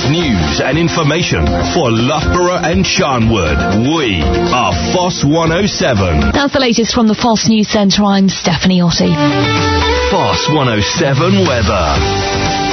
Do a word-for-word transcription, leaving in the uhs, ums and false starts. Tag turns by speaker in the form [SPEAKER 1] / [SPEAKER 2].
[SPEAKER 1] news and information for Loughborough and Charnwood. We are F O S one oh seven.
[SPEAKER 2] That's the latest from the F O S News Centre. I'm Stephanie Otti.
[SPEAKER 1] F O S one oh seven weather.